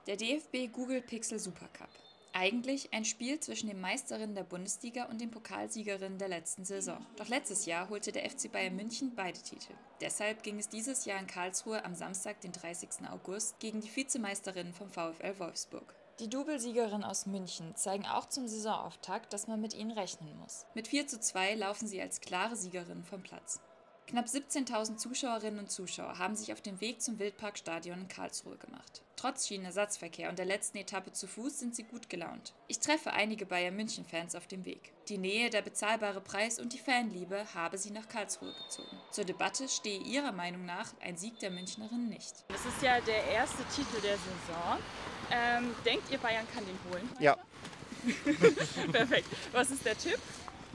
Der DFB Google Pixel Supercup. Eigentlich ein Spiel zwischen den Meisterinnen der Bundesliga und den Pokalsiegerinnen der letzten Saison. Doch letztes Jahr holte der FC Bayern München beide Titel. Deshalb ging es dieses Jahr in Karlsruhe am Samstag, den 30. August, gegen die Vizemeisterin vom VfL Wolfsburg. Die Doublesiegerinnen aus München zeigen auch zum Saisonauftakt, dass man mit ihnen rechnen muss. Mit 4:2 laufen sie als klare Siegerinnen vom Platz. Knapp 17.000 Zuschauerinnen und Zuschauer haben sich auf den Weg zum Wildparkstadion in Karlsruhe gemacht. Trotz Schienenersatzverkehr und der letzten Etappe zu Fuß sind sie gut gelaunt. Ich treffe einige Bayern-München-Fans auf dem Weg. Die Nähe, der bezahlbare Preis und die Fanliebe habe sie nach Karlsruhe gezogen. Zur Debatte stehe ihrer Meinung nach ein Sieg der Münchnerinnen nicht. Es ist ja der erste Titel der Saison. Denkt ihr, Bayern kann den holen? Ja. Perfekt. Was ist der Tipp?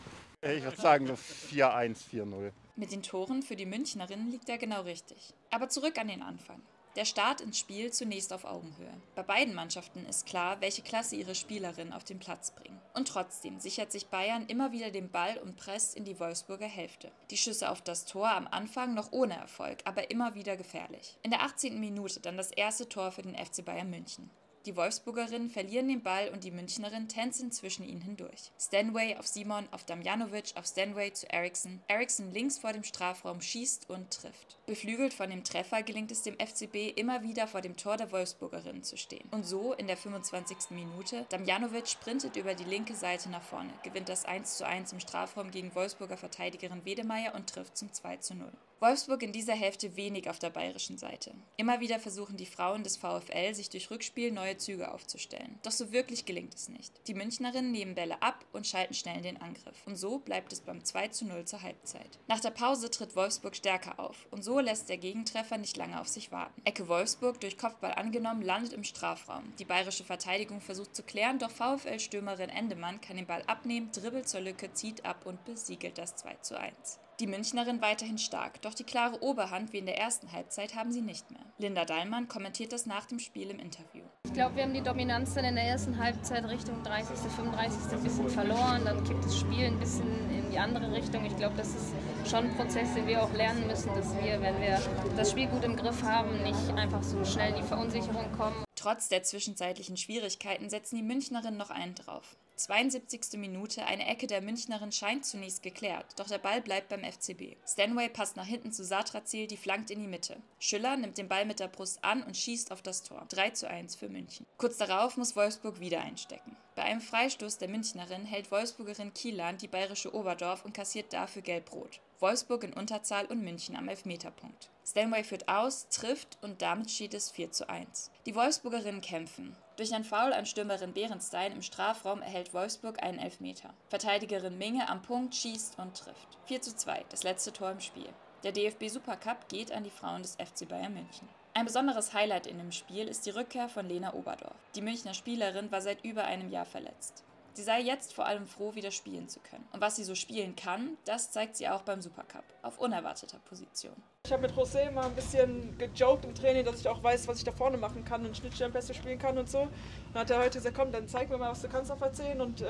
Ich würde sagen nur 4-1, 4-0. Mit den Toren für die Münchnerinnen liegt er genau richtig. Aber zurück an den Anfang. Der Start ins Spiel zunächst auf Augenhöhe. Bei beiden Mannschaften ist klar, welche Klasse ihre Spielerinnen auf den Platz bringen. Und trotzdem sichert sich Bayern immer wieder den Ball und presst in die Wolfsburger Hälfte. Die Schüsse auf das Tor am Anfang noch ohne Erfolg, aber immer wieder gefährlich. In der 18. Minute dann das erste Tor für den FC Bayern München. Die Wolfsburgerinnen verlieren den Ball und die Münchnerinnen tänzeln zwischen ihnen hindurch. Stanway auf Simon, auf Damjanovic, auf Stanway zu Eriksen. Eriksen links vor dem Strafraum schießt und trifft. Beflügelt von dem Treffer gelingt es dem FCB immer wieder vor dem Tor der Wolfsburgerinnen zu stehen. Und so in der 25. Minute, Damjanovic sprintet über die linke Seite nach vorne, gewinnt das 1:1 im Strafraum gegen Wolfsburger Verteidigerin Wedemeyer und trifft zum 2:0. Wolfsburg in dieser Hälfte wenig auf der bayerischen Seite. Immer wieder versuchen die Frauen des VfL, sich durch Rückspiel neue Züge aufzustellen. Doch so wirklich gelingt es nicht. Die Münchnerinnen nehmen Bälle ab und schalten schnell in den Angriff. Und so bleibt es beim 2:0 zur Halbzeit. Nach der Pause tritt Wolfsburg stärker auf. Und so lässt der Gegentreffer nicht lange auf sich warten. Ecke Wolfsburg, durch Kopfball angenommen, landet im Strafraum. Die bayerische Verteidigung versucht zu klären, doch VfL-Stürmerin Endemann kann den Ball abnehmen, dribbelt zur Lücke, zieht ab und besiegelt das 2:1. Die Münchnerin weiterhin stark, doch die klare Oberhand wie in der ersten Halbzeit haben sie nicht mehr. Linda Dallmann kommentiert das nach dem Spiel im Interview. Ich glaube, wir haben die Dominanz dann in der ersten Halbzeit Richtung 30., 35. ein bisschen verloren. Dann kippt das Spiel ein bisschen in die andere Richtung. Ich glaube, das ist schon ein Prozess, den wir auch lernen müssen, dass wir, wenn wir das Spiel gut im Griff haben, nicht einfach so schnell in die Verunsicherung kommen. Trotz der zwischenzeitlichen Schwierigkeiten setzen die Münchnerinnen noch einen drauf. 72. Minute, eine Ecke der Münchnerin scheint zunächst geklärt, doch der Ball bleibt beim FCB. Stanway passt nach hinten zu Satrazil, die flankt in die Mitte. Schüller nimmt den Ball mit der Brust an und schießt auf das Tor. 3:1 für München. Kurz darauf muss Wolfsburg wieder einstecken. Bei einem Freistoß der Münchnerin hält Wolfsburgerin Kielan die bayerische Oberdorf und kassiert dafür Gelb-Rot. Wolfsburg in Unterzahl und München am Elfmeterpunkt. Stanway führt aus, trifft und damit steht es 4:1. Die Wolfsburgerinnen kämpfen. Durch ein Foul an Stürmerin Berenstein im Strafraum erhält Wolfsburg einen Elfmeter. Verteidigerin Minge am Punkt schießt und trifft. 4:2, das letzte Tor im Spiel. Der DFB Supercup geht an die Frauen des FC Bayern München. Ein besonderes Highlight in dem Spiel ist die Rückkehr von Lena Oberdorf. Die Münchner Spielerin war seit über einem Jahr verletzt. Sie sei jetzt vor allem froh, wieder spielen zu können. Und was sie so spielen kann, das zeigt sie auch beim Supercup, auf unerwarteter Position. Ich habe mit José immer ein bisschen gejoked im Training, dass ich auch weiß, was ich da vorne machen kann und Schnittstellenpässe spielen kann und so. Dann hat er heute gesagt, komm, dann zeig mir mal, was du kannst auf A10 und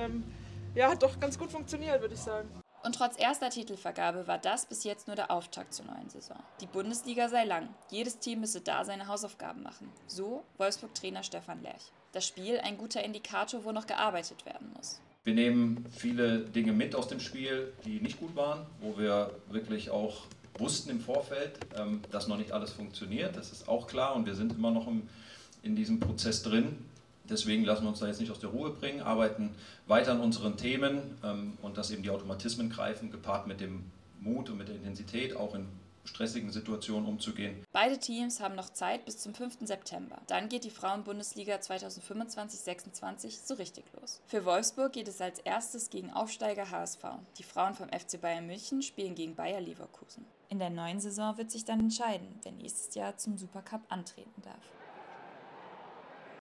hat doch ganz gut funktioniert, würde ich sagen. Und trotz erster Titelvergabe war das bis jetzt nur der Auftakt zur neuen Saison. Die Bundesliga sei lang, jedes Team müsse da seine Hausaufgaben machen. So Wolfsburg-Trainer Stefan Lerch. Das Spiel ein guter Indikator, wo noch gearbeitet werden muss. Wir nehmen viele Dinge mit aus dem Spiel, die nicht gut waren, wo wir wirklich auch wussten im Vorfeld, dass noch nicht alles funktioniert. Das ist auch klar und wir sind immer noch in diesem Prozess drin. Deswegen lassen wir uns da jetzt nicht aus der Ruhe bringen, arbeiten weiter an unseren Themen und dass eben die Automatismen greifen, gepaart mit dem Mut und mit der Intensität, auch in stressigen Situationen umzugehen. Beide Teams haben noch Zeit bis zum 5. September. Dann geht die Frauen-Bundesliga 2025-26 so richtig los. Für Wolfsburg geht es als erstes gegen Aufsteiger HSV. Die Frauen vom FC Bayern München spielen gegen Bayer Leverkusen. In der neuen Saison wird sich dann entscheiden, wer nächstes Jahr zum Supercup antreten darf.